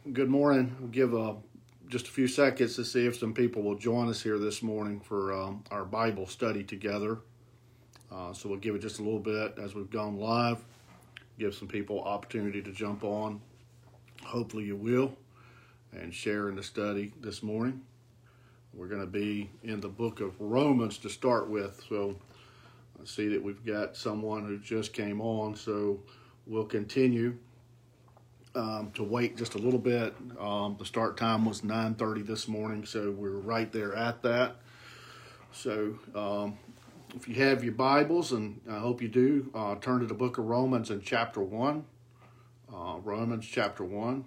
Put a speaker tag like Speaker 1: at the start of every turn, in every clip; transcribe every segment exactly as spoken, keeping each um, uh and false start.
Speaker 1: good morning. We'll give uh, just a few seconds to see if some people will join us here this morning for um, our Bible study together. Uh, so we'll give it just a little bit as we've gone live, give some people opportunity to jump on. Hopefully you will, and share in the study this morning. We're going to be in the book of Romans to start with. So I see that we've got someone who just came on, so we'll continue. Um, to wait just a little bit. Um, the start time was nine thirty this morning, so we're right there at that. So um, if you have your Bibles, and I hope you do, uh, turn to the book of Romans in chapter one. Uh, Romans chapter one.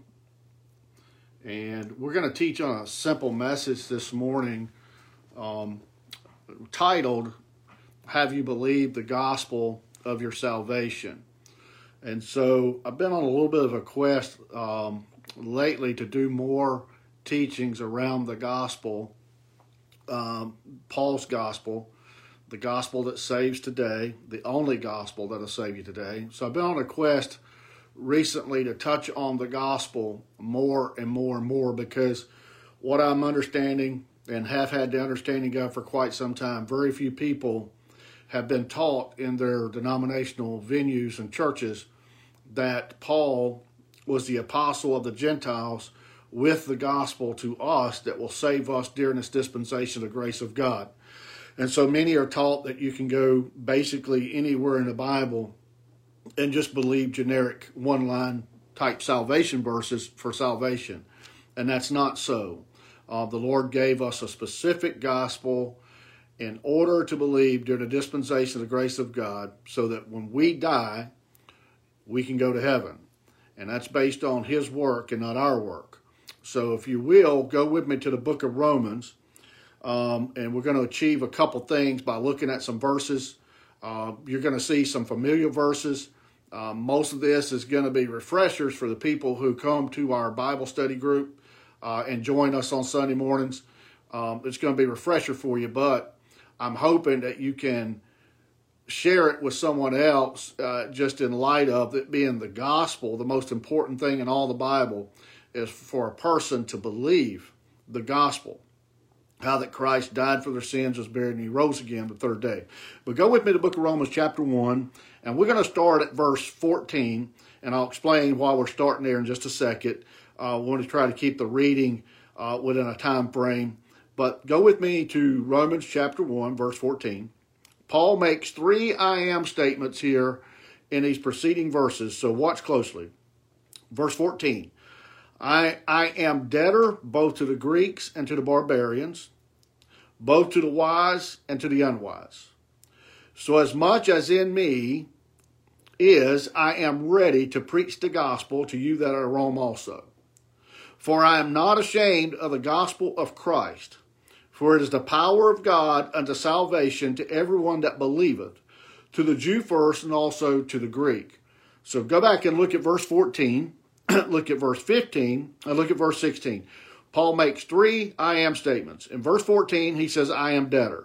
Speaker 1: And we're going to teach on a simple message this morning um, titled, Have You Believed the Gospel of Your Salvation? And so I've been on a little bit of a quest um, lately to do more teachings around the gospel, um, Paul's gospel, the gospel that saves today, the only gospel that will save you today. So I've been on a quest recently to touch on the gospel more and more and more, because what I'm understanding and have had the understanding of for quite some time, very few people have been taught in their denominational venues and churches that Paul was the apostle of the Gentiles with the gospel to us that will save us during this dispensation of the grace of God. And so many are taught that you can go basically anywhere in the Bible and just believe generic one-line type salvation verses for salvation. And that's not so. Uh, the Lord gave us a specific gospel in order to believe during the dispensation of the grace of God, so that when we die, we can go to heaven. And that's based on His work and not our work. So if you will, go with me to the book of Romans, um, and we're going to achieve a couple things by looking at some verses. Uh, you're going to see some familiar verses. Uh, most of this is going to be refreshers for the people who come to our Bible study group uh, and join us on Sunday mornings. Um, it's going to be a refresher for you, but I'm hoping that you can share it with someone else, uh, just in light of it being the gospel. The most important thing in all the Bible is for a person to believe the gospel, how that Christ died for their sins, was buried, and He rose again the third day. But go with me to the book of Romans chapter one, and we're going to start at verse fourteen, and I'll explain why we're starting there in just a second. I uh, want to try to keep the reading uh, within a time frame. But go with me to Romans chapter one, verse fourteen. Paul makes three I am statements here in these preceding verses, so watch closely. Verse fourteen, I, I am debtor both to the Greeks and to the barbarians, both to the wise and to the unwise. So as much as in me is, I am ready to preach the gospel to you that are at Rome also. For I am not ashamed of the gospel of Christ, for it is the power of God unto salvation to everyone that believeth, to the Jew first and also to the Greek. So go back and look at verse fourteen, look at verse fifteen, and look at verse sixteen. Paul makes three I am statements. In verse fourteen, he says, I am debtor.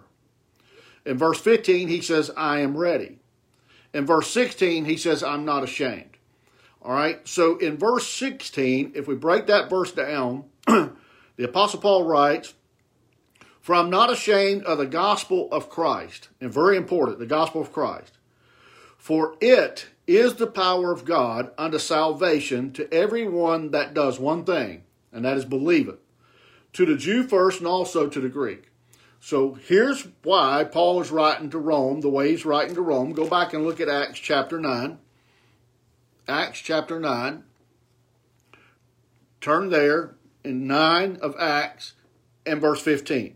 Speaker 1: In verse fifteen, he says, I am ready. In verse sixteen, he says, I'm not ashamed. All right, so in verse sixteen, if we break that verse down, the Apostle Paul writes, For I'm not ashamed of the gospel of Christ. And very important, the gospel of Christ. For it is the power of God unto salvation to everyone that does one thing, and that is believe it. To the Jew first and also to the Greek. So here's why Paul is writing to Rome the way he's writing to Rome. Go back and look at Acts chapter nine. Acts chapter nine. Turn there in nine of Acts and verse fifteen.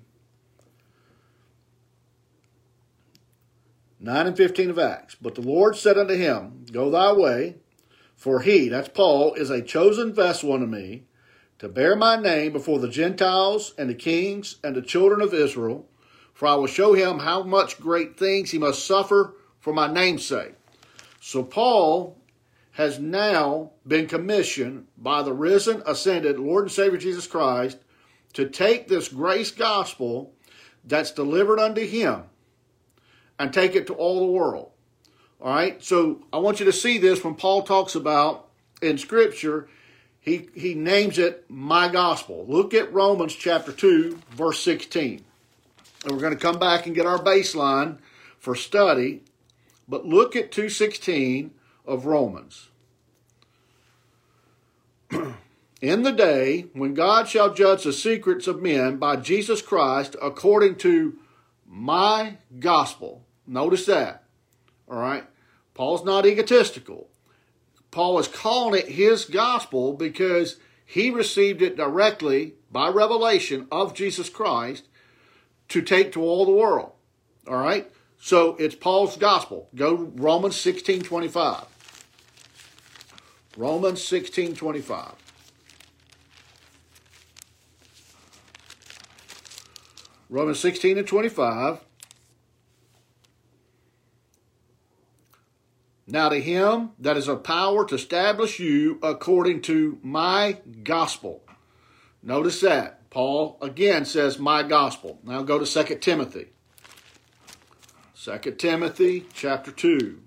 Speaker 1: nine and fifteen of Acts. But the Lord said unto him, Go thy way, for he, that's Paul, is a chosen vessel unto me, to bear my name before the Gentiles and the kings and the children of Israel. For I will show him how much great things he must suffer for my name's sake. So Paul has now been commissioned by the risen, ascended Lord and Savior Jesus Christ to take this grace gospel that's delivered unto him and take it to all the world. All right, so I want you to see this when Paul talks about in Scripture, he, he names it my gospel. Look at Romans chapter two, verse sixteen. And we're going to come back and get our baseline for study. But look at two sixteen of Romans. In the day when God shall judge the secrets of men by Jesus Christ according to my gospel. Notice that. All right. Paul's not egotistical. Paul is calling it his gospel because he received it directly by revelation of Jesus Christ to take to all the world. All right. So it's Paul's gospel. Go Romans sixteen twenty-five. Romans sixteen twenty-five. Romans sixteen and twenty-five. Now to him that is of power to establish you according to my gospel. Notice that. Paul again says my gospel. Now go to Second Timothy. Second Timothy chapter two.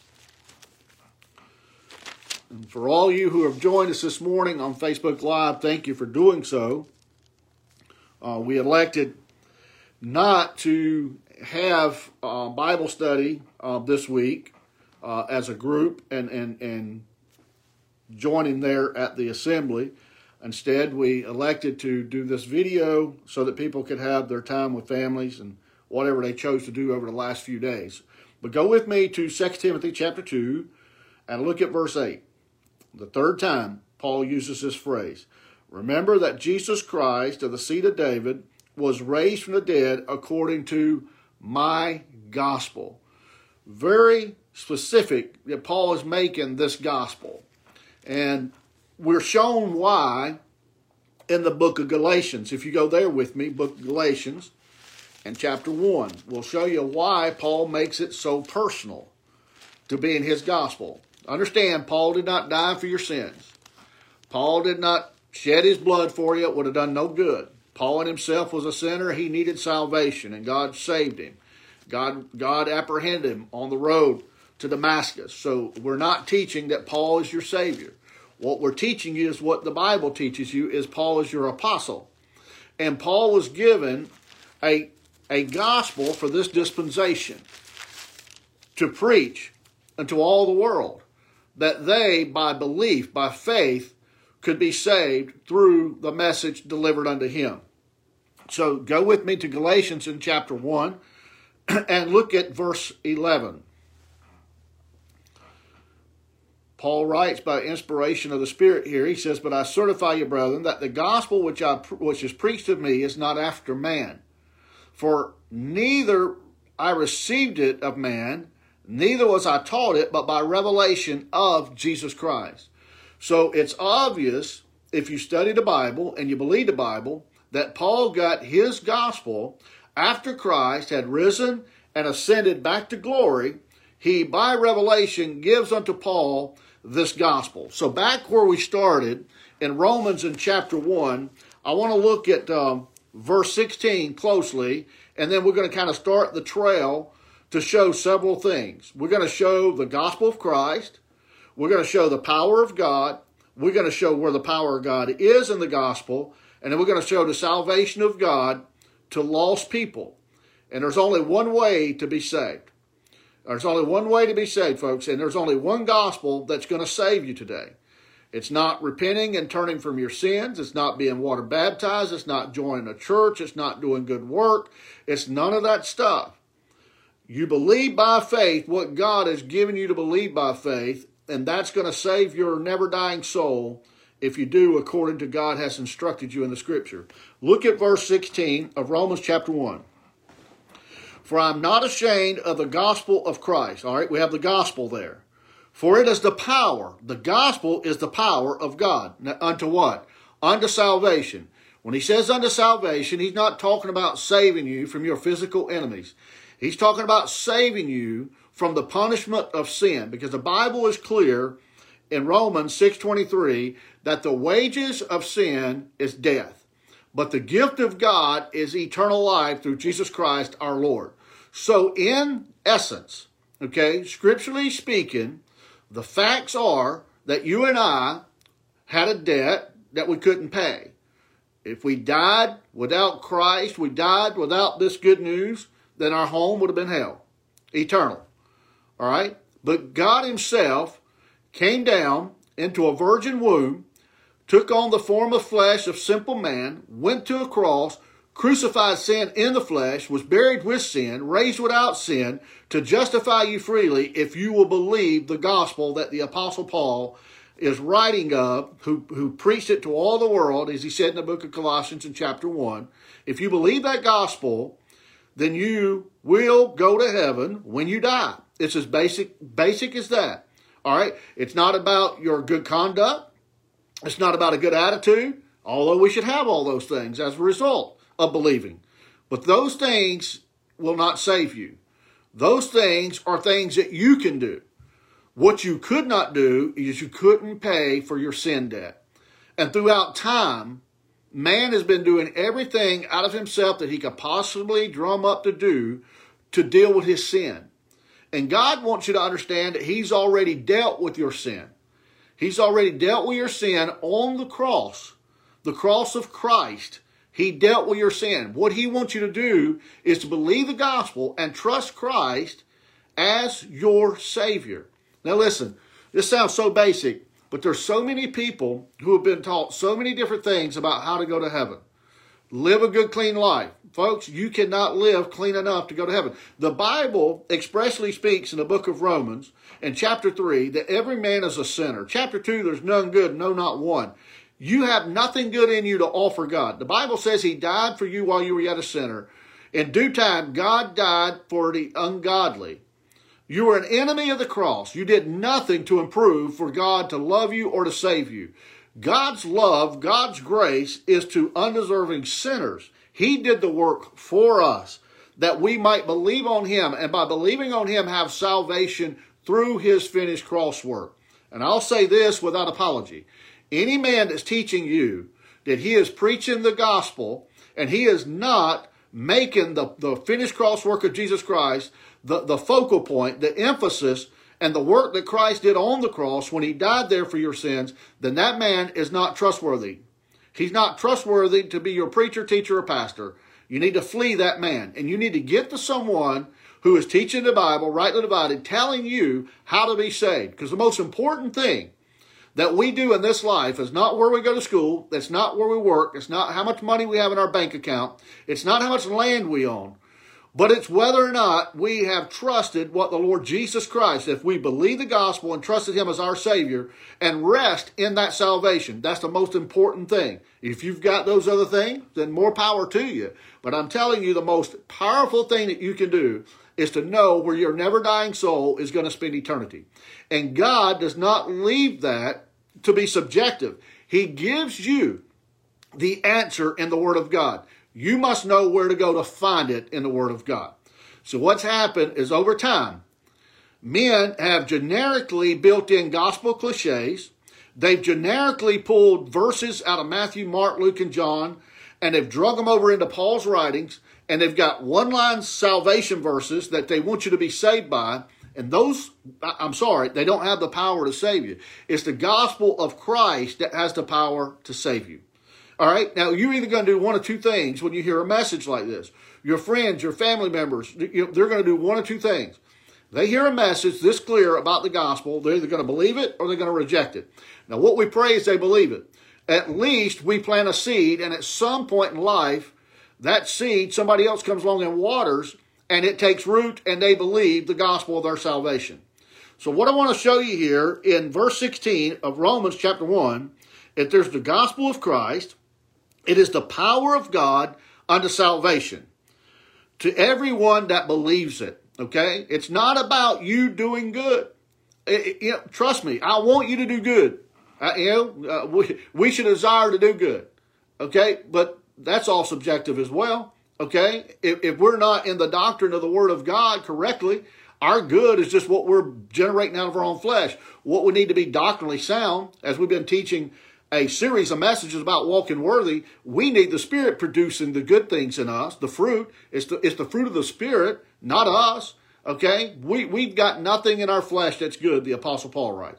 Speaker 1: And for all you who have joined us this morning on Facebook Live, thank you for doing so. Uh, we elected not to have uh, Bible study uh, this week uh, as a group and, and, and joining there at the assembly. Instead, we elected to do this video so that people could have their time with families and whatever they chose to do over the last few days. But go with me to Second Timothy chapter two and look at verse eight. The third time Paul uses this phrase. Remember that Jesus Christ of the seed of David was raised from the dead according to my gospel. Very specific that Paul is making this gospel. And we're shown why in the book of Galatians. If you go there with me, book of Galatians and chapter one, we'll show you why Paul makes it so personal to be in his gospel. Understand, Paul did not die for your sins. Paul did not shed his blood for you. It would have done no good. Paul in himself was a sinner. He needed salvation, and God saved him. God, God apprehended him on the road to Damascus. So we're not teaching that Paul is your Savior. What we're teaching you is what the Bible teaches you, is Paul is your apostle. And Paul was given a, a gospel for this dispensation to preach unto all the world, that they, by belief, by faith, could be saved through the message delivered unto him. So go with me to Galatians in chapter one and look at verse eleven. Paul writes by inspiration of the Spirit here. He says, but I certify you, brethren, that the gospel which, I, which is preached of me is not after man. For neither I received it of man, neither was I taught it, but by revelation of Jesus Christ. So it's obvious, if you study the Bible and you believe the Bible, that Paul got his gospel after Christ had risen and ascended back to glory. He, by revelation, gives unto Paul this gospel. So back where we started in Romans in chapter one, I want to look at um, verse sixteen closely, and then we're going to kind of start the trail to show several things. We're going to show the gospel of Christ. We're going to show the power of God. We're going to show where the power of God is in the gospel. And then we're going to show the salvation of God to lost people. And there's only one way to be saved. There's only one way to be saved, folks. And there's only one gospel that's going to save you today. It's not repenting and turning from your sins. It's not being water baptized. It's not joining a church. It's not doing good work. It's none of that stuff. You believe by faith what God has given you to believe by faith, and that's going to save your never-dying soul if you do according to God has instructed you in the Scripture. Look at verse sixteen of Romans chapter one. For I am not ashamed of the gospel of Christ. All right, we have the gospel there. For it is the power. The gospel is the power of God. Now, unto what? Unto salvation. When he says unto salvation, he's not talking about saving you from your physical enemies. He's talking about saving you from the punishment of sin. Because the Bible is clear in Romans six twenty-three that the wages of sin is death. But the gift of God is eternal life through Jesus Christ our Lord. So in essence, okay, scripturally speaking, the facts are that you and I had a debt that we couldn't pay. If we died without Christ, we died without this good news, then our home would have been hell, eternal. All right? But God himself came down into a virgin womb, took on the form of flesh of simple man, went to a cross, crucified sin in the flesh, was buried with sin, raised without sin, to justify you freely if you will believe the gospel that the Apostle Paul is writing of, who, who preached it to all the world, as he said in the book of Colossians in chapter one. If you believe that gospel, then you will go to heaven when you die. It's as basic, basic as that. All right? It's not about your good conduct. It's not about a good attitude, although we should have all those things as a result of believing. But those things will not save you. Those things are things that you can do. What you could not do is you couldn't pay for your sin debt. And throughout time, man has been doing everything out of himself that he could possibly drum up to do to deal with his sin. And God wants you to understand that he's already dealt with your sin. He's already dealt with your sin on the cross, the cross of Christ. He dealt with your sin. What he wants you to do is to believe the gospel and trust Christ as your Savior. Now listen, this sounds so basic, but there's so many people who have been taught so many different things about how to go to heaven. Live a good, clean life. Folks, you cannot live clean enough to go to heaven. The Bible expressly speaks in the book of Romans, in chapter three, that every man is a sinner. Chapter two, there's none good, no, not one. You have nothing good in you to offer God. The Bible says he died for you while you were yet a sinner. In due time, God died for the ungodly. You were an enemy of the cross. You did nothing to improve for God to love you or to save you. God's love, God's grace is to undeserving sinners. He did the work for us that we might believe on him, and by believing on him have salvation through his finished cross work. And I'll say this without apology. Any man that's teaching you that he is preaching the gospel and he is not making the, the finished cross work of Jesus Christ the, the focal point, the emphasis, and the work that Christ did on the cross when he died there for your sins, then that man is not trustworthy. He's not trustworthy to be your preacher, teacher, or pastor. You need to flee that man, and you need to get to someone who is teaching the Bible, rightly divided, telling you how to be saved. Because the most important thing that we do in this life is not where we go to school. That's not where we work. It's not how much money we have in our bank account. It's not how much land we own. But it's whether or not we have trusted what the Lord Jesus Christ, if we believe the gospel and trusted him as our Savior and rest in that salvation. That's the most important thing. If you've got those other things, then more power to you. But I'm telling you, the most powerful thing that you can do is to know where your never-dying soul is going to spend eternity. And God does not leave that to be subjective. He gives you the answer in the Word of God. You must know where to go to find it in the Word of God. So what's happened is over time, men have generically built in gospel cliches. They've generically pulled verses out of Matthew, Mark, Luke, and John, and they've drug them over into Paul's writings, and they've got one-line salvation verses that they want you to be saved by. And those, I'm sorry, they don't have the power to save you. It's the gospel of Christ that has the power to save you. All right, now you're either going to do one of two things when you hear a message like this. Your friends, your family members, they're going to do one of two things. They hear a message this clear about the gospel, they're either going to believe it or they're going to reject it. Now what we pray is they believe it. At least we plant a seed, and at some point in life, that seed, somebody else comes along and waters, and it takes root, and they believe the gospel of their salvation. So what I want to show you here in verse sixteen of Romans chapter one, if there's the gospel of Christ, it is the power of God unto salvation to everyone that believes it, okay? It's not about you doing good. It, it, you know, trust me, I want you to do good. Uh, you know, uh, we, we should desire to do good, okay? But that's all subjective as well, okay? If, if we're not in the doctrine of the Word of God correctly, our good is just what we're generating out of our own flesh. What we need to be doctrinally sound, as we've been teaching a series of messages about walking worthy, we need the Spirit producing the good things in us, the fruit. It's the, it's the fruit of the Spirit, not us, okay? We, we've got nothing in our flesh that's good, the Apostle Paul writes.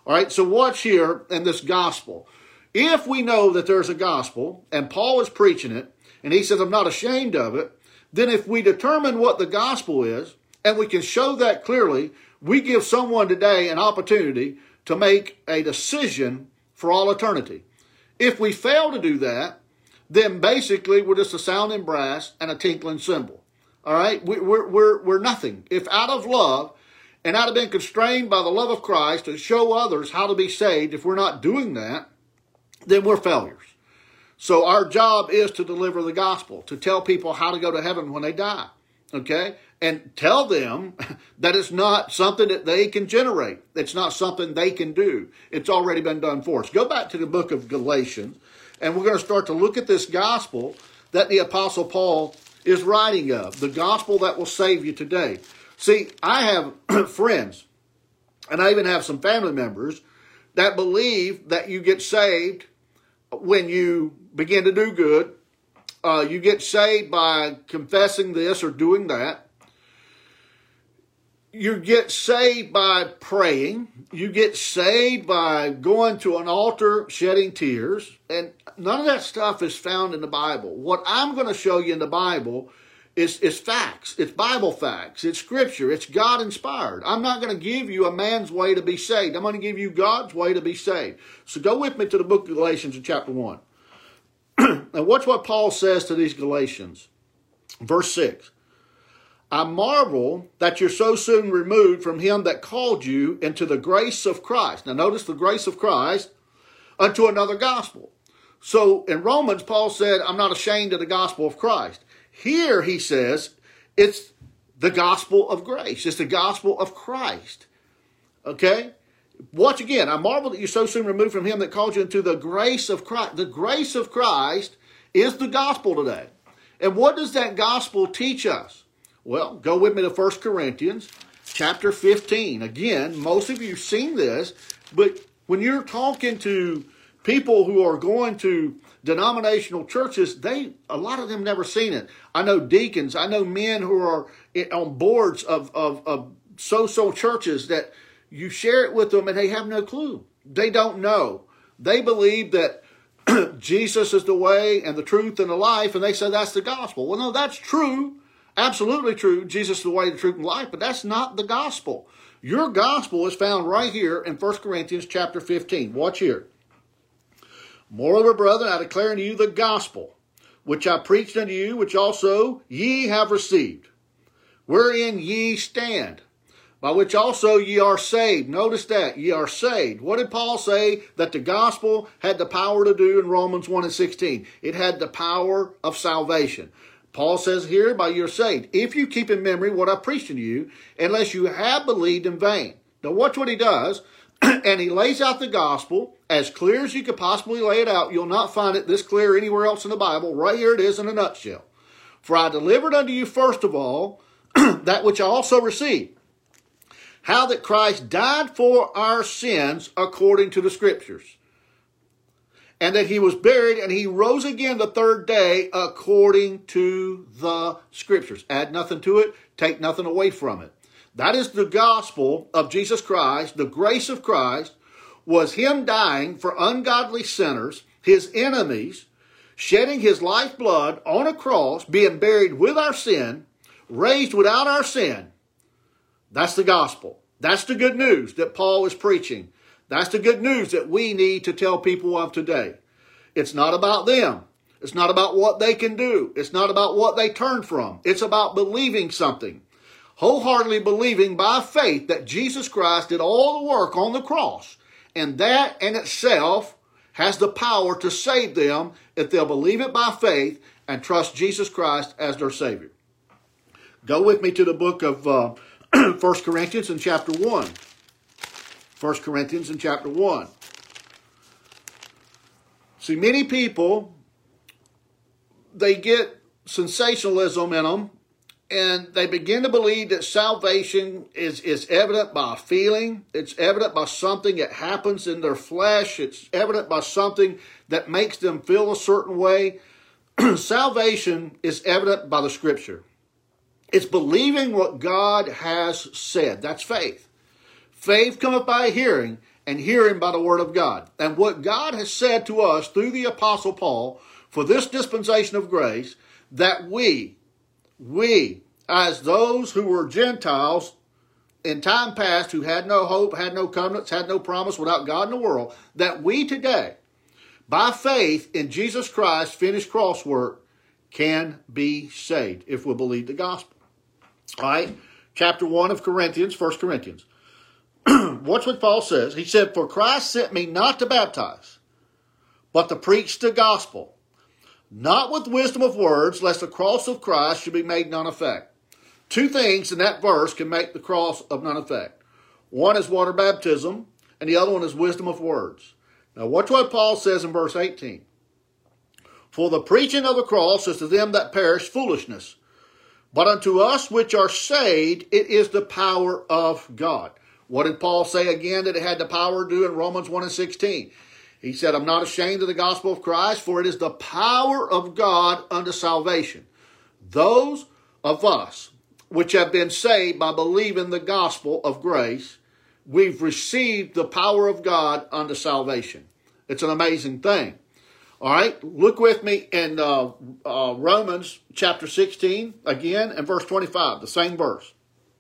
Speaker 1: All right, so watch here in this gospel. If we know that there's a gospel, and Paul is preaching it, and he says, I'm not ashamed of it, then if we determine what the gospel is, and we can show that clearly, we give someone today an opportunity to make a decision for all eternity. If we fail to do that, then basically we're just a sounding brass and a tinkling cymbal. All right, we, we're, we're, we're nothing. If out of love, and out of being constrained by the love of Christ to show others how to be saved, if we're not doing that, then we're failures. So our job is to deliver the gospel, to tell people how to go to heaven when they die, okay? And tell them that it's not something that they can generate. It's not something they can do. It's already been done for us. Go back to the book of Galatians, and we're going to start to look at this gospel that the Apostle Paul is writing of, the gospel that will save you today. See, I have friends, and I even have some family members that believe that you get saved when you begin to do good. Uh, you get saved by confessing this or doing that. You get saved by praying. You get saved by going to an altar, shedding tears. And none of that stuff is found in the Bible. What I'm going to show you in the Bible is, is facts. It's Bible facts. It's Scripture. It's God-inspired. I'm not going to give you a man's way to be saved. I'm going to give you God's way to be saved. So go with me to the book of Galatians in chapter one. And watch what Paul says to these Galatians. Verse six. I marvel that you're so soon removed from him that called you into the grace of Christ. Now notice the grace of Christ unto another gospel. So in Romans, Paul said, I'm not ashamed of the gospel of Christ. Here he says, it's the gospel of grace. It's the gospel of Christ. Okay? Watch again. I marvel that you're so soon removed from him that called you into the grace of Christ. The grace of Christ is the gospel today. And what does that gospel teach us? Well, go with me to First Corinthians chapter fifteen. Again, most of you have seen this, but when you're talking to people who are going to denominational churches, they a lot of them never seen it. I know deacons, I know men who are on boards of, of, of so-so churches that you share it with them and they have no clue. They don't know. They believe that Jesus is the way and the truth and the life, and they say that's the gospel. Well, no, that's true. Absolutely true. Jesus is the way, the truth, and life, but that's not the gospel. Your gospel is found right here in First Corinthians chapter fifteen. Watch here. Moreover, brethren, I declare unto you the gospel, which I preached unto you, which also ye have received, wherein ye stand, by which also ye are saved. Notice that, ye are saved. What did Paul say that the gospel had the power to do in Romans one and sixteen? It had the power of salvation. Paul says here, by you're saved, if you keep in memory what I preached to you, unless you have believed in vain. Now watch what he does, and he lays out the gospel as clear as you could possibly lay it out. You'll not find it this clear anywhere else in the Bible. Right here it is in a nutshell. For I delivered unto you first of all that which I also received, how that Christ died for our sins according to the Scriptures, and that he was buried, and he rose again the third day according to the Scriptures. Add nothing to it, take nothing away from it. That is the gospel of Jesus Christ. The grace of Christ was him dying for ungodly sinners, his enemies, shedding his lifeblood on a cross, being buried with our sin, raised without our sin. That's the gospel. That's the good news that Paul is preaching. That's the good news that we need to tell people of today. It's not about them. It's not about what they can do. It's not about what they turn from. It's about believing something. Wholeheartedly believing by faith that Jesus Christ did all the work on the cross. And that in itself has the power to save them if they'll believe it by faith and trust Jesus Christ as their Savior. Go with me to the book of uh, First Corinthians in chapter one. First Corinthians in chapter one. See, many people, they get sensationalism in them, and they begin to believe that salvation is, is evident by a feeling. It's evident by something that happens in their flesh. It's evident by something that makes them feel a certain way. Salvation is evident by the Scripture. It's believing what God has said. That's faith. Faith cometh by hearing, and hearing by the word of God. And what God has said to us through the Apostle Paul for this dispensation of grace, that we, we, as those who were Gentiles in time past, who had no hope, had no covenants, had no promise without God in the world, that we today, by faith in Jesus Christ's finished cross work, can be saved if we believe the gospel. All right, chapter one of Corinthians, First Corinthians. Watch what Paul says. He said, "For Christ sent me not to baptize, but to preach the gospel, not with wisdom of words, lest the cross of Christ should be made none effect." Two things in that verse can make the cross of none effect. One is water baptism, and the other one is wisdom of words. Now watch what Paul says in verse eighteen. "For the preaching of the cross is to them that perish foolishness, but unto us which are saved it is the power of God." What did Paul say again that it had the power to do in Romans one and sixteen? He said, "I'm not ashamed of the gospel of Christ, for it is the power of God unto salvation." Those of us which have been saved by believing the gospel of grace, we've received the power of God unto salvation. It's an amazing thing. All right, look with me in uh, uh, Romans chapter sixteen, again, and verse twenty-five, the same verse.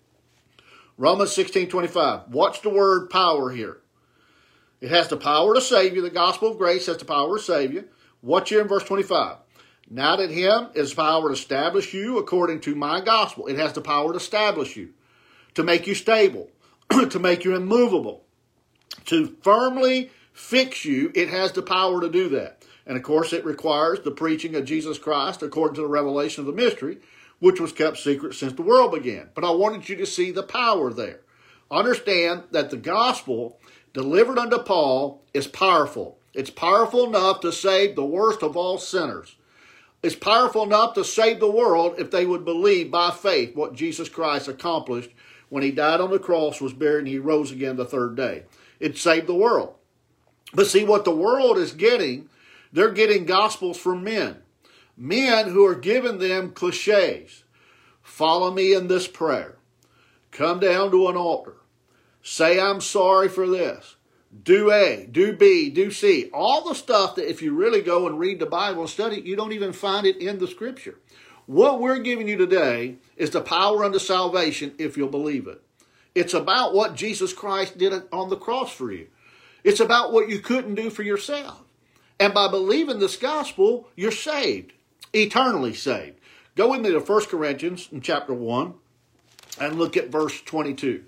Speaker 1: Romans sixteen, twenty-five. Watch the word power here. It has the power to save you. The gospel of grace has the power to save you. Watch here in verse twenty-five. "Now that him is power to establish you according to my gospel." It has the power to establish you, to make you stable, to make you immovable, to firmly fix you. It has the power to do that. And of course, it requires the preaching of Jesus Christ according to the revelation of the mystery, which was kept secret since the world began. But I wanted you to see the power there. Understand that the gospel delivered unto Paul is powerful. It's powerful enough to save the worst of all sinners. It's powerful enough to save the world if they would believe by faith what Jesus Christ accomplished when he died on the cross, was buried, and he rose again the third day. It saved the world. But see, what the world is getting, they're getting gospels from men. Men who are giving them cliches. Follow me in this prayer. Come down to an altar. Say I'm sorry for this. Do A, do B, do C. All the stuff that if you really go and read the Bible and study it, you don't even find it in the Scripture. What we're giving you today is the power unto salvation if you'll believe it. It's about what Jesus Christ did on the cross for you. It's about what you couldn't do for yourself. And by believing this gospel, you're saved. Eternally saved. Go with me to First Corinthians in chapter one and look at verse twenty-two.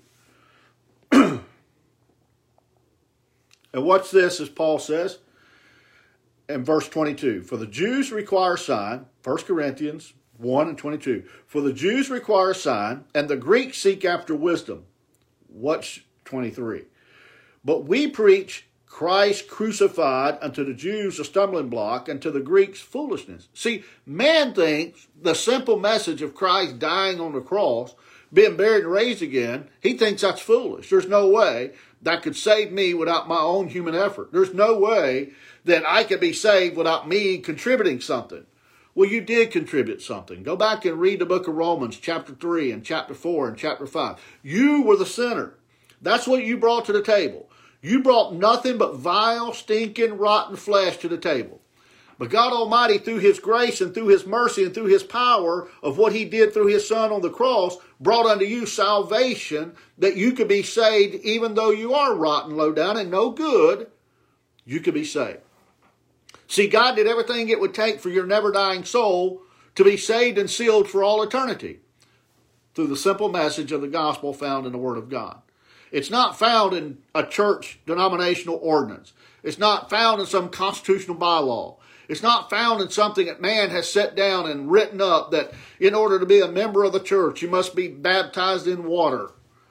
Speaker 1: And watch this as Paul says in verse twenty-two. "For the Jews require a sign," First Corinthians one and twenty-two. "For the Jews require a sign, and the Greeks seek after wisdom." Watch twenty-three. "But we preach Christ crucified, unto the Jews a stumbling block, and to the Greeks foolishness." See, man thinks the simple message of Christ dying on the cross, being buried and raised again, he thinks that's foolish. There's no way that could save me without my own human effort. There's no way that I could be saved without me contributing something. Well, you did contribute something. Go back and read the book of Romans, chapter three and chapter four and chapter five. You were the sinner. That's what you brought to the table. You brought nothing but vile, stinking, rotten flesh to the table. But God Almighty, through his grace and through his mercy and through his power of what he did through his son on the cross, brought unto you salvation that you could be saved even though you are rotten, low down, and no good, you could be saved. See, God did everything it would take for your never-dying soul to be saved and sealed for all eternity through the simple message of the gospel found in the Word of God. It's not found in a church denominational ordinance. It's not found in some constitutional bylaw. It's not found in something that man has set down and written up that in order to be a member of the church, you must be baptized in water.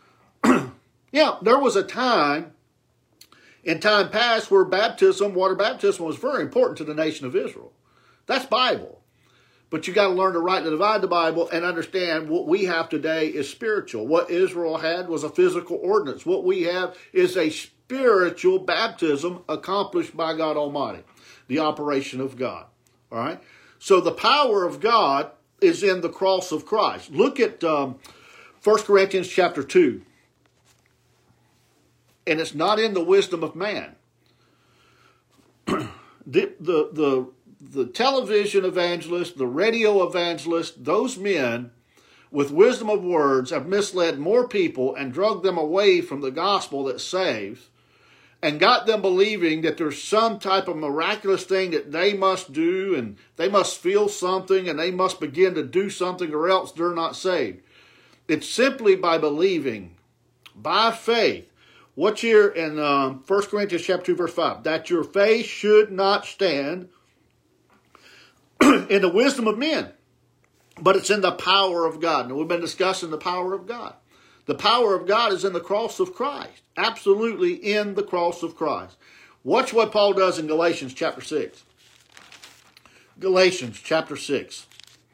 Speaker 1: Yeah, there was a time in time past where baptism, water baptism, was very important to the nation of Israel. That's Bible. But you got to learn to rightly divide the Bible and understand what we have today is spiritual. What Israel had was a physical ordinance. What we have is a spiritual baptism accomplished by God Almighty. The operation of God. All right? So the power of God is in the cross of Christ. Look at um, First Corinthians chapter two. and it's not in the wisdom of man. the, the, the, the television evangelists, the radio evangelists, those men with wisdom of words have misled more people and drugged them away from the gospel that saves, and got them believing that there's some type of miraculous thing that they must do, and they must feel something, and they must begin to do something, or else they're not saved. It's simply by believing, by faith. What's here in um, First Corinthians chapter two, verse five? That your faith should not stand in the wisdom of men, but it's in the power of God. And we've been discussing the power of God. The power of God is in the cross of Christ. Absolutely in the cross of Christ. Watch what Paul does in Galatians chapter six. Galatians chapter six.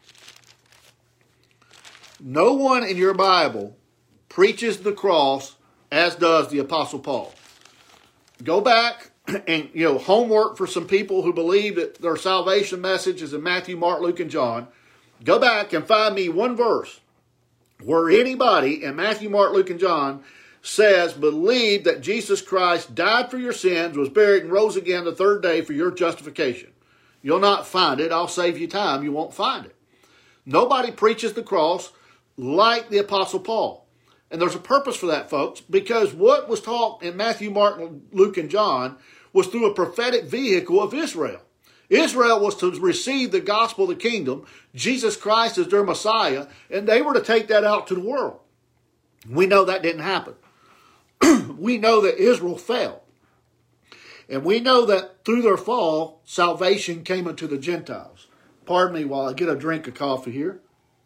Speaker 1: No one in your Bible preaches the cross as does the Apostle Paul. Go back and, you know, homework for some people who believe that their salvation message is in Matthew, Mark, Luke, and John. Go back and find me one verse where anybody in Matthew, Mark, Luke, and John says, believe that Jesus Christ died for your sins, was buried, and rose again the third day for your justification. You'll not find it. I'll save you time. You won't find it. Nobody preaches the cross like the Apostle Paul. And there's a purpose for that, folks, because what was taught in Matthew, Mark, Luke, and John was through a prophetic vehicle of Israel. Israel was to receive the gospel of the kingdom, Jesus Christ as their Messiah, and they were to take that out to the world. We know that didn't happen. We know that Israel fell. And we know that through their fall, salvation came unto the Gentiles. Pardon me while I get a drink of coffee here.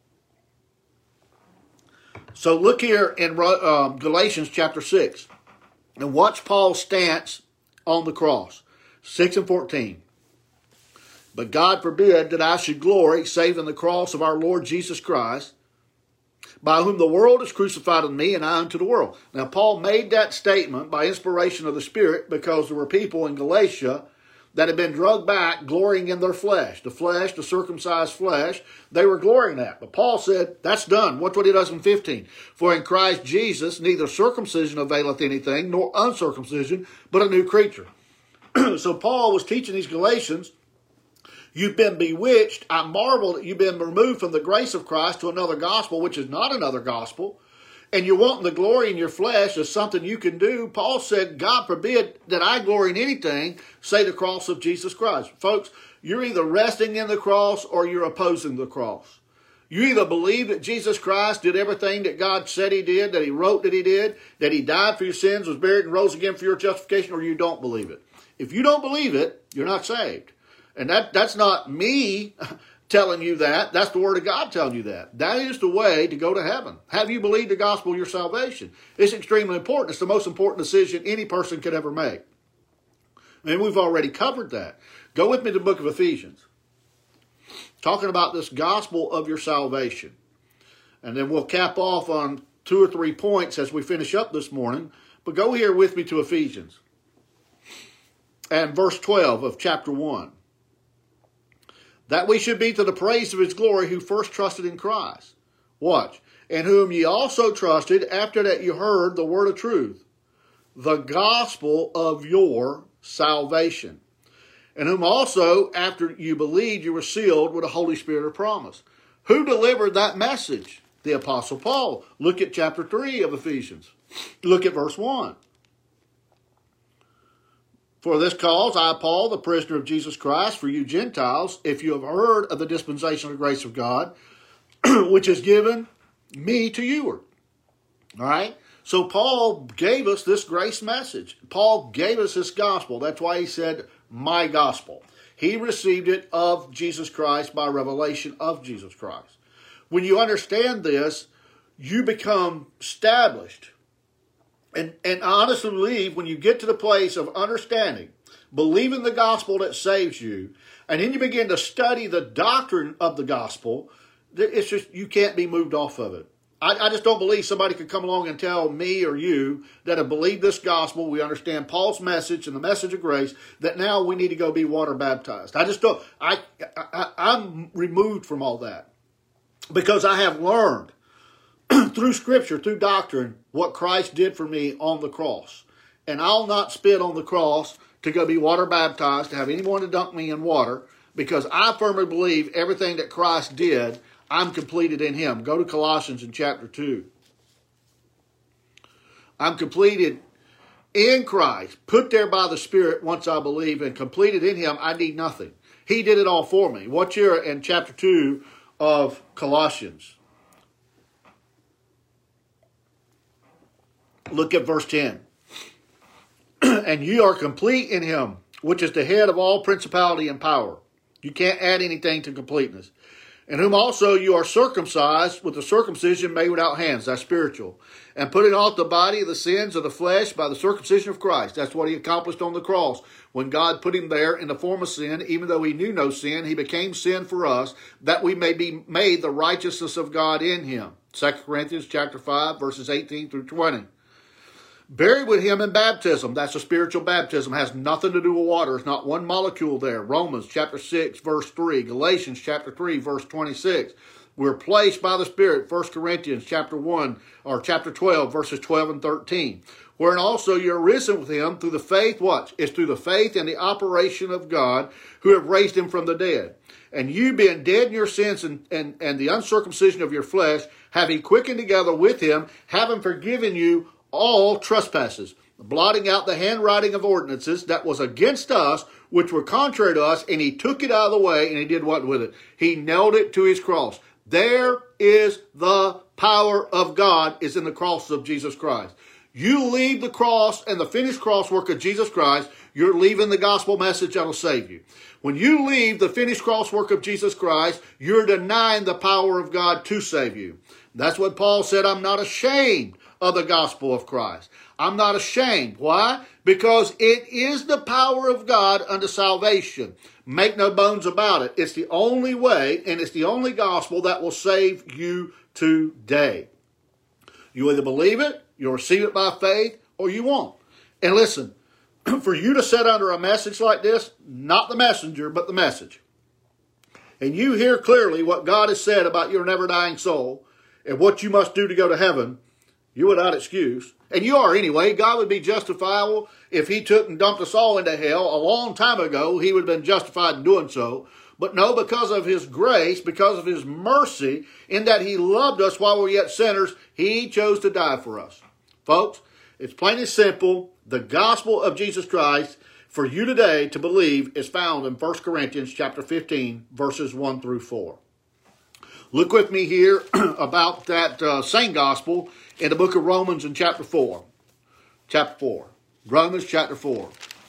Speaker 1: So look here in um, Galatians chapter six. And watch Paul's stance on the cross. six and fourteen. But God forbid that I should glory, save in the cross of our Lord Jesus Christ, by whom the world is crucified unto me, and I unto the world. Now, Paul made that statement by inspiration of the Spirit because there were people in Galatia that had been drugged back, glorying in their flesh. The flesh, the circumcised flesh, they were glorying at. But Paul said, that's done. Watch what he does in fifteen. For in Christ Jesus, neither circumcision availeth anything, nor uncircumcision, but a new creature. So Paul was teaching these Galatians, you've been bewitched. I marvel that you've been removed from the grace of Christ to another gospel, which is not another gospel. And you're wanting the glory in your flesh as something you can do. Paul said, God forbid that I glory in anything, say the cross of Jesus Christ. Folks, you're either resting in the cross or you're opposing the cross. You either believe that Jesus Christ did everything that God said he did, that he wrote that he did, that he died for your sins, was buried, and rose again for your justification, or you don't believe it. If you don't believe it, you're not saved. And that, that's not me telling you that. That's the Word of God telling you that. That is the way to go to heaven. Have you believed the gospel of your salvation? It's extremely important. It's the most important decision any person could ever make. And we've already covered that. Go with me to the book of Ephesians. Talking about this gospel of your salvation. And then we'll cap off on two or three points as we finish up this morning. But go here with me to Ephesians. And verse twelve of chapter one. That we should be to the praise of his glory who first trusted in Christ. Watch. In whom ye also trusted after that you heard the word of truth, the gospel of your salvation. In whom also after you believed you were sealed with the Holy Spirit of promise. Who delivered that message? The Apostle Paul. Look at chapter three of Ephesians. Look at verse one. For this cause, I, Paul, the prisoner of Jesus Christ, for you Gentiles, if you have heard of the dispensation of the grace of God, which is given me to you. All right? So Paul gave us this grace message. Paul gave us this gospel. That's why he said, my gospel. He received it of Jesus Christ by revelation of Jesus Christ. When you understand this, you become established. And, and I honestly believe when you get to the place of understanding, believing the gospel that saves you, and then you begin to study the doctrine of the gospel, it's just, you can't be moved off of it. I, I just don't believe somebody could come along and tell me or you that have believed this gospel, we understand Paul's message and the message of grace, that now we need to go be water baptized. I just don't, I, I, I'm removed from all that because I have learned through Scripture, through doctrine, what Christ did for me on the cross. and I'll not spit on the cross to go be water baptized, to have anyone to dunk me in water, because I firmly believe everything that Christ did, I'm completed in him. Go to Colossians in chapter two. I'm completed in Christ, put there by the Spirit once I believe, and completed in him. I need nothing. He did it all for me. What's here in chapter two of Colossians? Look at verse ten. And you are complete in him, which is the head of all principality and power. You can't add anything to completeness. In whom also you are circumcised with the circumcision made without hands. That's spiritual. And putting off the body of the sins of the flesh by the circumcision of Christ. That's what he accomplished on the cross. When God put him there in the form of sin, even though he knew no sin, he became sin for us, that we may be made the righteousness of God in him. Second Corinthians chapter five, verses eighteen through twenty. Buried with him in baptism. That's a spiritual baptism. Has nothing to do with water. It's not one molecule there. Romans chapter six, verse three. Galatians chapter three, verse twenty-six. We're placed by the Spirit. First Corinthians chapter one, or chapter twelve, verses twelve and thirteen. Wherein also you're risen with him through the faith. What? It's through the faith and the operation of God, who have raised him from the dead. And you being dead in your sins and, and, and the uncircumcision of your flesh, having quickened together with him, having forgiven you all trespasses, blotting out the handwriting of ordinances that was against us, which were contrary to us, and he took it out of the way, and he did what with it? He nailed it to his cross. There is the power of God is in the cross of Jesus Christ. You leave the cross and the finished cross work of Jesus Christ, you're leaving the gospel message that will save you. When you leave the finished cross work of Jesus Christ, you're denying the power of God to save you. That's what Paul said, I'm not ashamed of the gospel of Christ. I'm not ashamed. Why? Because it is the power of God unto salvation. Make no bones about it. It's the only way, and it's the only gospel that will save you today. You either believe it, you'll receive it by faith, or you won't. And listen, for you to sit under a message like this, not the messenger, but the message, and you hear clearly what God has said about your never-dying soul and what you must do to go to heaven, you're without excuse. And you are anyway. God would be justifiable if he took and dumped us all into hell a long time ago. He would have been justified in doing so. But no, because of his grace, because of his mercy, in that he loved us while we were yet sinners, he chose to die for us. Folks, it's plain and simple. The gospel of Jesus Christ for you today to believe is found in First Corinthians chapter fifteen, verses one through four. Look with me here about that uh, same gospel in the book of Romans in chapter four. Chapter four. Romans chapter four.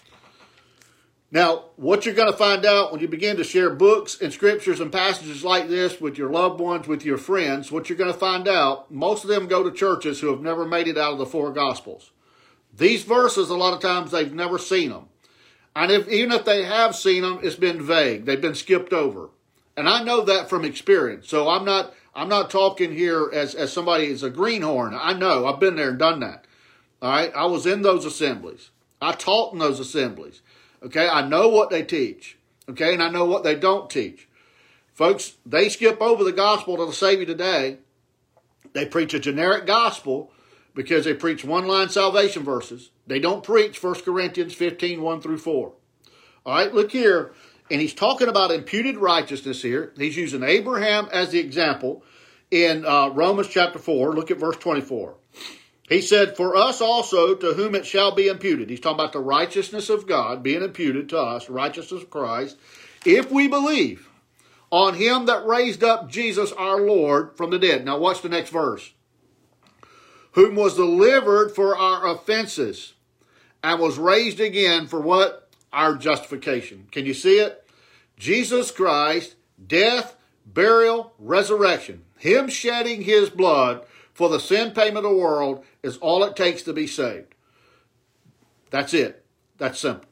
Speaker 1: Now, what you're going to find out when you begin to share books and scriptures and passages like this with your loved ones, with your friends, what you're going to find out, most of them go to churches who have never made it out of the four gospels. These verses, a lot of times, they've never seen them. And if, even if they have seen them, it's been vague. They've been skipped over. And I know that from experience. So I'm not I'm not talking here as, as somebody as a greenhorn. I know. I've been there and done that. All right. I was in those assemblies. I taught in those assemblies. Okay. I know what they teach. Okay. And I know what they don't teach. Folks, they skip over the gospel that'll save you today. They preach a generic gospel because they preach one-line salvation verses. They don't preach First Corinthians fifteen, one through four. All right. Look here. And he's talking about imputed righteousness here. He's using Abraham as the example in uh, Romans chapter four. Look at verse twenty-four. He said, for us also to whom it shall be imputed. He's talking about the righteousness of God being imputed to us, righteousness of Christ, if we believe on him that raised up Jesus our Lord from the dead. Now watch the next verse. Whom was delivered for our offenses and was raised again for what? Our justification. Can you see it? Jesus Christ, death, burial, resurrection. Him shedding his blood for the sin payment of the world is all it takes to be saved. That's it. That's simple.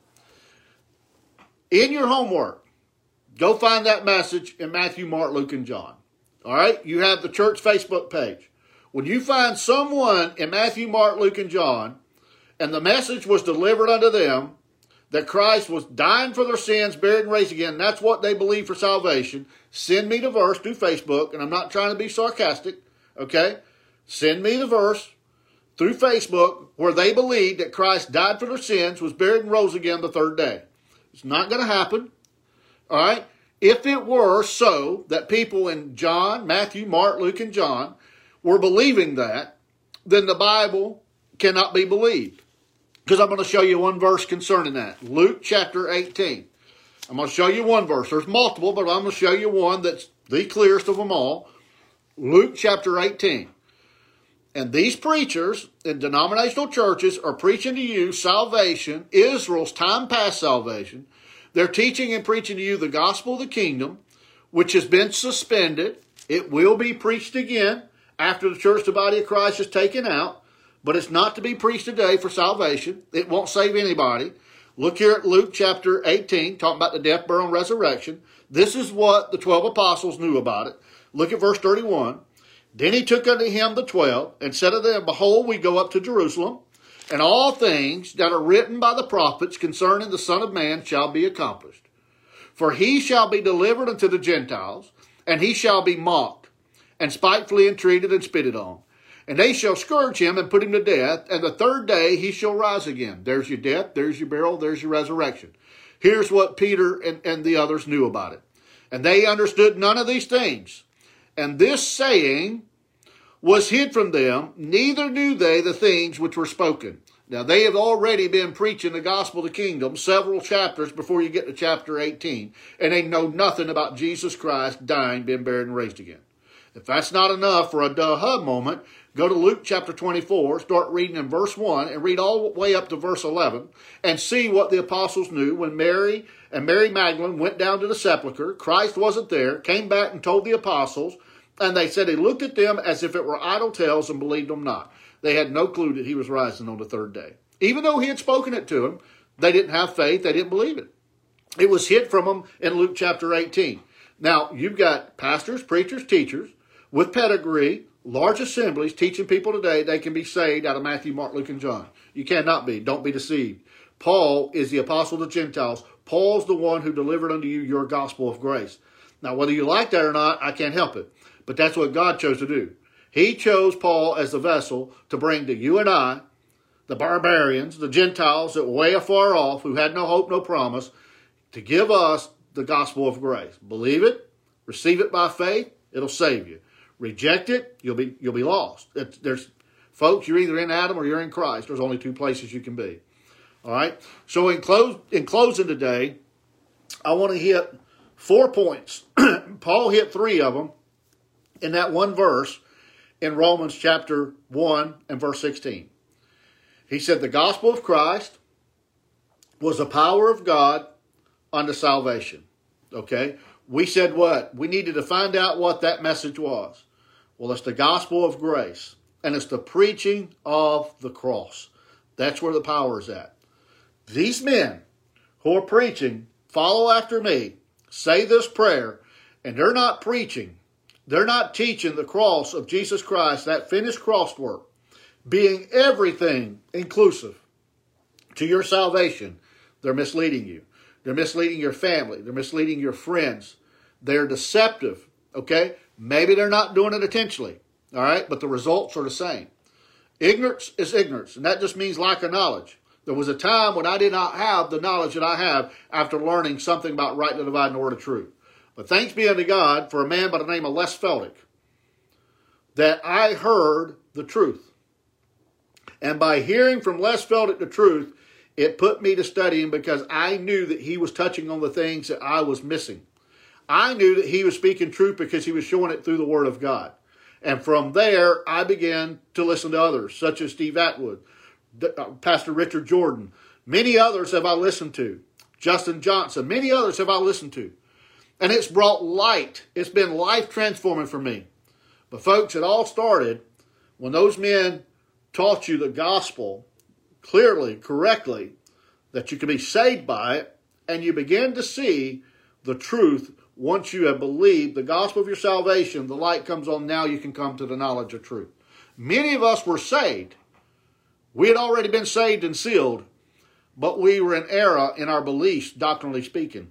Speaker 1: In your homework, go find that message in Matthew, Mark, Luke, and John. All right? You have the church Facebook page. When you find someone in Matthew, Mark, Luke, and John, and the message was delivered unto them, that Christ was dying for their sins, buried and raised again. That's what they believe for salvation. Send me the verse through Facebook, and I'm not trying to be sarcastic, okay? Send me the verse through Facebook where they believed that Christ died for their sins, was buried, and rose again the third day. It's not going to happen. All right? If it were so that people in John, Matthew, Mark, Luke, and John were believing that, then the Bible cannot be believed. Because I'm going to show you one verse concerning that. Luke chapter eighteen. I'm going to show you one verse. There's multiple, but I'm going to show you one that's the clearest of them all. Luke chapter eighteen. And these preachers in denominational churches are preaching to you salvation, Israel's time past salvation. They're teaching and preaching to you the gospel of the kingdom, which has been suspended. It will be preached again after the church, the body of Christ, is taken out. But it's not to be preached today for salvation. It won't save anybody. Look here at Luke chapter eighteen, talking about the death, burial, and resurrection. This is what the twelve apostles knew about it. Look at verse thirty-one. Then he took unto him the twelve, and said unto them, Behold, we go up to Jerusalem, and all things that are written by the prophets concerning the Son of Man shall be accomplished. For he shall be delivered unto the Gentiles, and he shall be mocked, and spitefully entreated and spitted on. And they shall scourge him and put him to death, and the third day he shall rise again. There's your death, there's your burial, there's your resurrection. Here's what Peter and, and the others knew about it. And they understood none of these things. And this saying was hid from them, neither knew they the things which were spoken. Now they have already been preaching the gospel of the kingdom several chapters before you get to chapter eighteen. And they know nothing about Jesus Christ dying, being buried, and raised again. If that's not enough for a duh-huh moment, go to Luke chapter twenty-four, start reading in verse one, and read all the way up to verse eleven, and see what the apostles knew when Mary and Mary Magdalene went down to the sepulchre. Christ wasn't there, came back and told the apostles, and they said he looked at them as if it were idle tales and believed them not. They had no clue that he was rising on the third day. Even though he had spoken it to them, they didn't have faith, they didn't believe it. It was hid from them in Luke chapter eighteen. Now, you've got pastors, preachers, teachers, with pedigree, large assemblies, teaching people today they can be saved out of Matthew, Mark, Luke, and John. You cannot be. Don't be deceived. Paul is the apostle of the Gentiles. Paul's the one who delivered unto you your gospel of grace. Now, whether you like that or not, I can't help it. But that's what God chose to do. He chose Paul as the vessel to bring to you and I, the barbarians, the Gentiles that were way afar off, who had no hope, no promise, to give us the gospel of grace. Believe it, receive it by faith, it'll save you. Reject it, you'll be you'll be lost. It's, there's, folks, you're either in Adam or you're in Christ. There's only two places you can be. All right? So in, close, in closing today, I want to hit four points. Paul hit three of them in that one verse in Romans chapter one and verse sixteen. He said the gospel of Christ was the power of God unto salvation. Okay? We said what? We needed to find out what that message was. Well, it's the gospel of grace. And it's the preaching of the cross. That's where the power is at. These men who are preaching, follow after me, say this prayer, and they're not preaching. They're not teaching the cross of Jesus Christ, that finished cross work, being everything inclusive to your salvation. They're misleading you. They're misleading your family. They're misleading your friends. They're deceptive, okay? Maybe they're not doing it intentionally, all right? But the results are the same. Ignorance is ignorance, and that just means lack of knowledge. There was a time when I did not have the knowledge that I have after learning something about rightly dividing the word of truth. But thanks be unto God for a man by the name of Les Feldick, that I heard the truth. And by hearing from Les Feldick the truth, it put me to studying because I knew that he was touching on the things that I was missing. I knew that he was speaking truth because he was showing it through the Word of God. And from there, I began to listen to others, such as Steve Atwood, Pastor Richard Jordan. Many others have I listened to. Justin Johnson. Many others have I listened to. And it's brought light. It's been life transforming for me. But folks, it all started when those men taught you the gospel clearly, correctly, that you can be saved by it, and you begin to see the truth. Once you have believed the gospel of your salvation, the light comes on, now you can come to the knowledge of truth. Many of us were saved. We had already been saved and sealed, but we were in error in our beliefs, doctrinally speaking.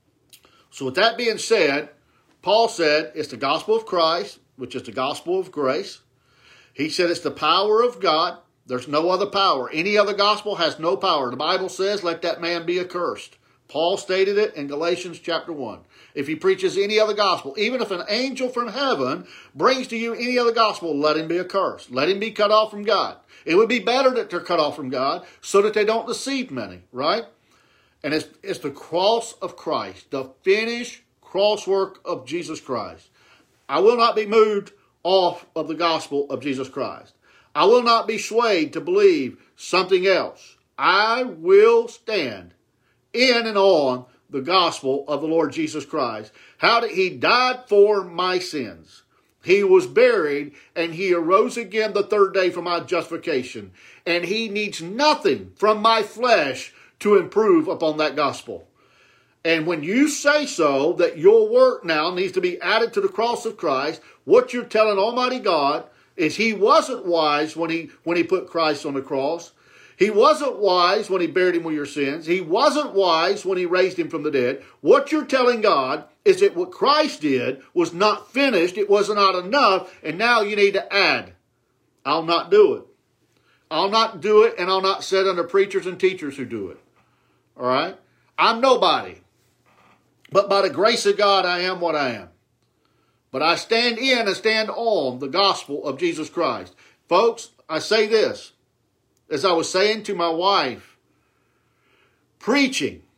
Speaker 1: So with that being said, Paul said it's the gospel of Christ, which is the gospel of grace. He said it's the power of God There's no other power. Any other gospel has no power. The Bible says, let that man be accursed. Paul stated it in Galatians chapter one. If he preaches any other gospel, even if an angel from heaven brings to you any other gospel, let him be accursed. Let him be cut off from God. It would be better that they're cut off from God so that they don't deceive many, right? And it's, it's the cross of Christ, the finished cross work of Jesus Christ. I will not be moved off of the gospel of Jesus Christ. I will not be swayed to believe something else. I will stand in and on the gospel of the Lord Jesus Christ. How that he died for my sins. He was buried and he arose again the third day for my justification. And he needs nothing from my flesh to improve upon that gospel. And when you say so, that your work now needs to be added to the cross of Christ, what you're telling Almighty God is he wasn't wise when he, when he put Christ on the cross. He wasn't wise when he buried him with your sins. He wasn't wise when he raised him from the dead. What you're telling God is that what Christ did was not finished. It was not enough. And now you need to add. I'll not do it. I'll not do it, and I'll not sit under preachers and teachers who do it. All right? I'm nobody. But by the grace of God, I am what I am. But I stand in and stand on the gospel of Jesus Christ. Folks, I say this. As I was saying to my wife, preaching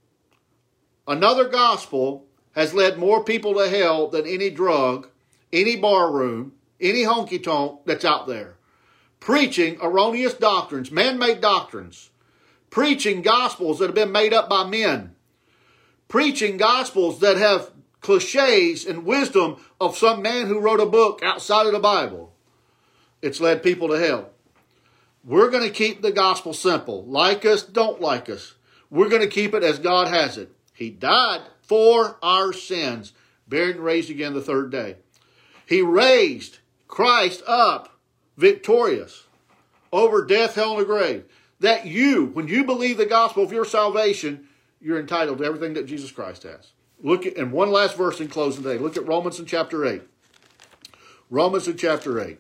Speaker 1: another gospel has led more people to hell than any drug, any bar room, any honky-tonk that's out there. Preaching erroneous doctrines, man-made doctrines. Preaching gospels that have been made up by men. Preaching gospels that have cliches and wisdom of some man who wrote a book outside of the Bible. It's led people to hell. We're going to keep the gospel simple. Like us, don't like us. We're going to keep it as God has it. He died for our sins, buried and raised again the third day. He raised Christ up victorious over death, hell, and the grave. That you, when you believe the gospel of your salvation, you're entitled to everything that Jesus Christ has. Look at, and one last verse in closing today. Look at Romans in chapter eight. Romans in chapter eight.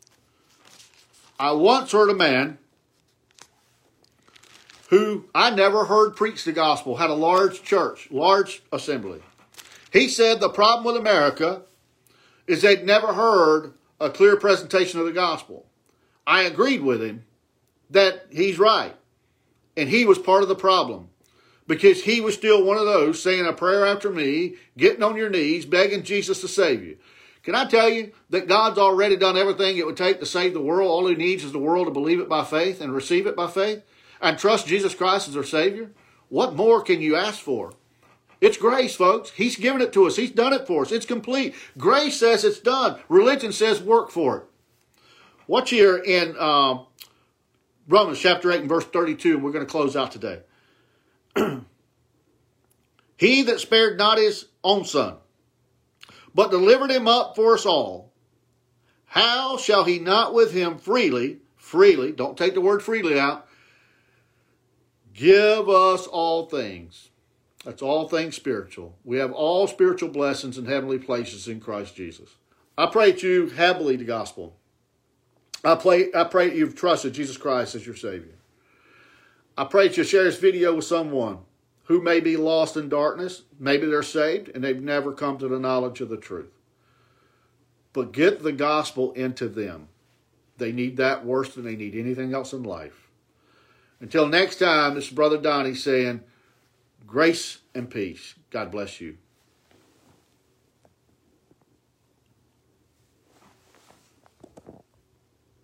Speaker 1: I once heard a man who I never heard preach the gospel, had a large church, large assembly. He said the problem with America is they'd never heard a clear presentation of the gospel. I agreed with him that he's right. And he was part of the problem. Because he was still one of those saying a prayer after me, getting on your knees, begging Jesus to save you. Can I tell you that God's already done everything it would take to save the world? All he needs is the world to believe it by faith and receive it by faith and trust Jesus Christ as their Savior. What more can you ask for? It's grace, folks. He's given it to us. He's done it for us. It's complete. Grace says it's done. Religion says work for it. Watch here in uh, Romans chapter eight and verse thirty-two, and we're going to close out today. He that spared not his own son, but delivered him up for us all, how shall he not with him freely, freely, don't take the word freely out, give us all things? That's all things spiritual. We have all spiritual blessings in heavenly places in Christ Jesus. I pray that you have believed the gospel. I pray, I pray that you've trusted Jesus Christ as your Savior. I pray that you share this video with someone who may be lost in darkness. Maybe they're saved and they've never come to the knowledge of the truth. But get the gospel into them. They need that worse than they need anything else in life. Until next time, this is Brother Donnie saying, grace and peace. God bless you.